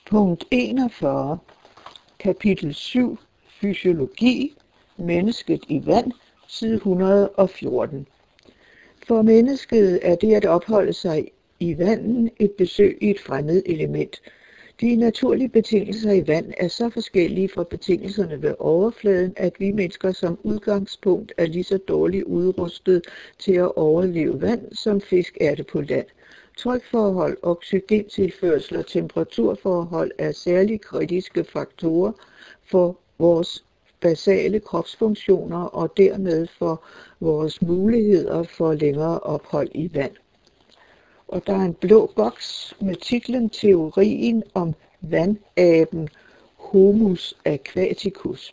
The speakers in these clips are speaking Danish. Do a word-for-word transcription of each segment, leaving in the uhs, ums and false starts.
Punkt enogfyrre. Kapitel syv. Fysiologi. Mennesket i vand. Side et hundrede og fjorten. For mennesket er det at opholde sig i vandet et besøg i et fremmed element. De naturlige betingelser i vand er så forskellige fra betingelserne ved overfladen, at vi mennesker som udgangspunkt er lige så dårligt udrustet til at overleve vand, som fisk er det på land. Trykforhold, oxygentilførsel og temperaturforhold er særligt kritiske faktorer for vores basale kropsfunktioner og dermed for vores muligheder for længere ophold i vand. Og der er en blå boks med titlen Teorien om vandaben Homus aquaticus.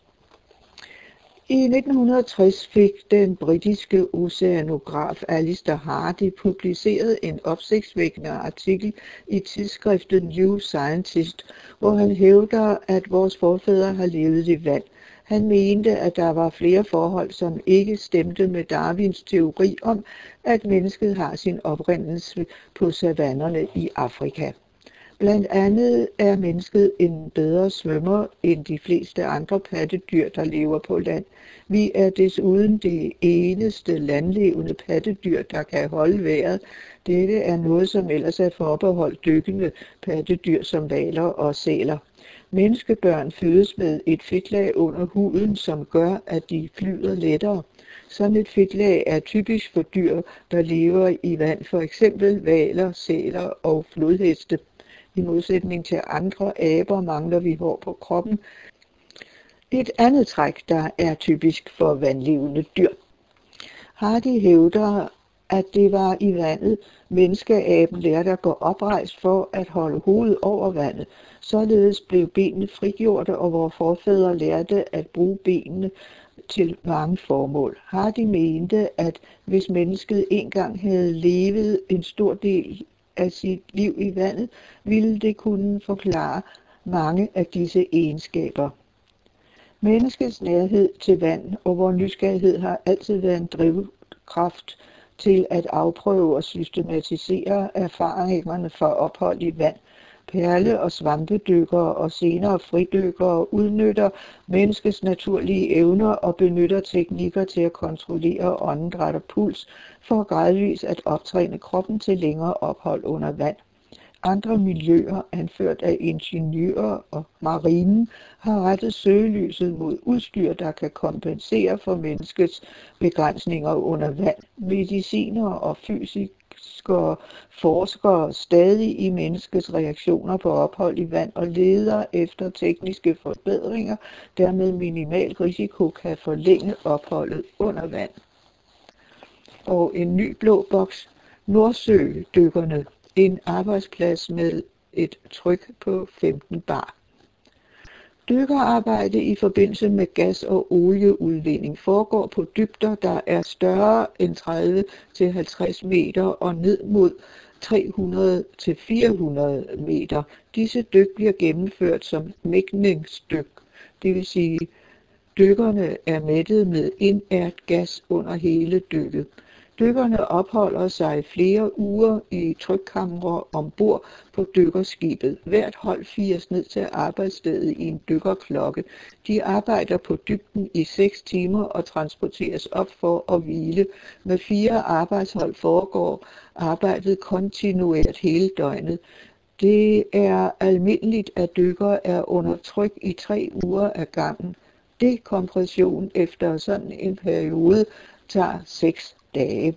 I nitten tres fik den britiske oceanograf Alister Hardy publiceret en opsigtsvækkende artikel i tidsskriftet New Scientist, hvor han hævder, at vores forfædre har levet i vand. Han mente, at der var flere forhold, som ikke stemte med Darwins teori om, at mennesket har sin oprindelse på savannerne i Afrika. Blandt andet er mennesket en bedre svømmer end de fleste andre pattedyr, der lever på land. Vi er desuden det eneste landlevende pattedyr, der kan holde vejret. Dette er noget, som ellers er forbeholdt dykkende pattedyr som hvaler og sæler. Menneskebørn fødes med et fedtlag under huden, som gør, at de flyder lettere. Sådan et fedtlag er typisk for dyr, der lever i vand, for eksempel hvaler, sæler og flodheste. I modsætning til andre aber mangler vi hår på kroppen. Et andet træk, der er typisk for vandlevende dyr. Hardy hævder, at det var i vandet, menneskeaben lærte at gå oprejst for at holde hovedet over vandet. Således blev benene frigjorte, og vores forfædre lærte at bruge benene til mange formål. Hardy mente, at hvis mennesket engang havde levet en stor del af sit liv i vandet, ville det kunne forklare mange af disse egenskaber. Menneskets nærhed til vand og vores nysgerrighed har altid været en drivkraft til at afprøve og systematisere erfaringerne fra ophold i vand. Perle- og svampedykkere og senere fridykkere udnytter menneskets naturlige evner og benytter teknikker til at kontrollere åndedræt og puls for gradvist at optræne kroppen til længere ophold under vand. Andre miljøer, anført af ingeniører og marinen, har rettet søgelyset mod udstyr, der kan kompensere for menneskets begrænsninger under vand. Medicinere og fysikere forsker stadig i menneskets reaktioner på ophold i vand og leder efter tekniske forbedringer, der med minimal risiko kan forlænge opholdet under vand. Og en ny blå boks. Nordsødykkerne. En arbejdsplads med et tryk på femten bar. Dykkerarbejde i forbindelse med gas- og olieudvinding foregår på dybder, der er større end tredive til halvtreds meter og ned mod tre hundrede til fire hundrede meter. Disse dyk bliver gennemført som mætningsdyk, det vil sige, dykkerne er mættet med inert gas under hele dykket. Dykkerne opholder sig flere uger i trykkamre ombord på dykkerskibet. Hvert hold fires ned til arbejdsstedet i en dykkerklokke. De arbejder på dybden i seks timer og transporteres op for at hvile. Med fire arbejdshold foregår arbejdet kontinuert hele døgnet. Det er almindeligt, at dykkere er under tryk i tre uger ad gangen. Dekompression efter sådan en periode tager seks dage.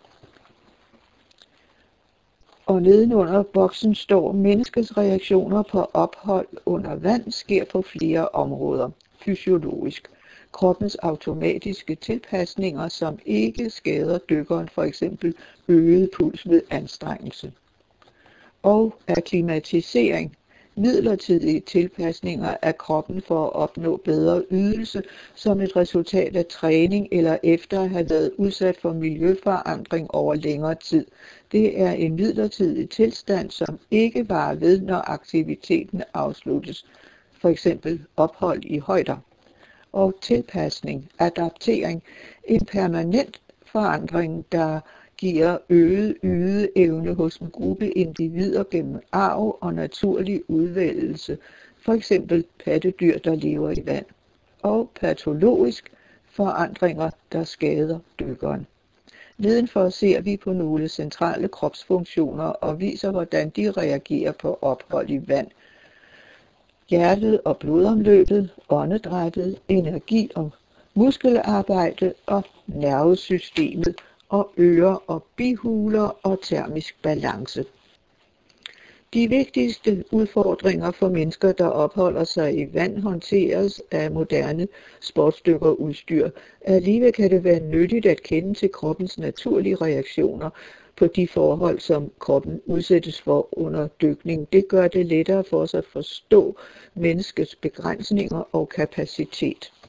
Og nedenunder boksen står, menneskets reaktioner på ophold under vand sker på flere områder. Fysiologisk. Kroppens automatiske tilpasninger, som ikke skader dykkeren, for eksempel øget puls ved anstrengelse. Og akklimatisering. Midlertidige tilpasninger af kroppen for at opnå bedre ydelse som et resultat af træning eller efter at have været udsat for miljøforandring over længere tid. Det er en midlertidig tilstand, som ikke varer ved, når aktiviteten afsluttes, for eksempel ophold i højder. Og tilpasning, adaptering, en permanent forandring, der giver øget ydeevne hos en gruppe individer gennem arv og naturlig udvælgelse, f.eks. pattedyr, der lever i vand, og patologisk forandringer, der skader dykkeren. Nedenfor ser vi på nogle centrale kropsfunktioner og viser, hvordan de reagerer på ophold i vand. Hjertet og blodomløbet, åndedrættet, energi og muskelarbejde og nervesystemet og ører og bihuler og termisk balance. De vigtigste udfordringer for mennesker, der opholder sig i vand, håndteres af moderne sportsdykkerudstyr. Alligevel kan det være nyttigt at kende til kroppens naturlige reaktioner på de forhold, som kroppen udsættes for under dykning. Det gør det lettere for os at forstå menneskets begrænsninger og kapacitet.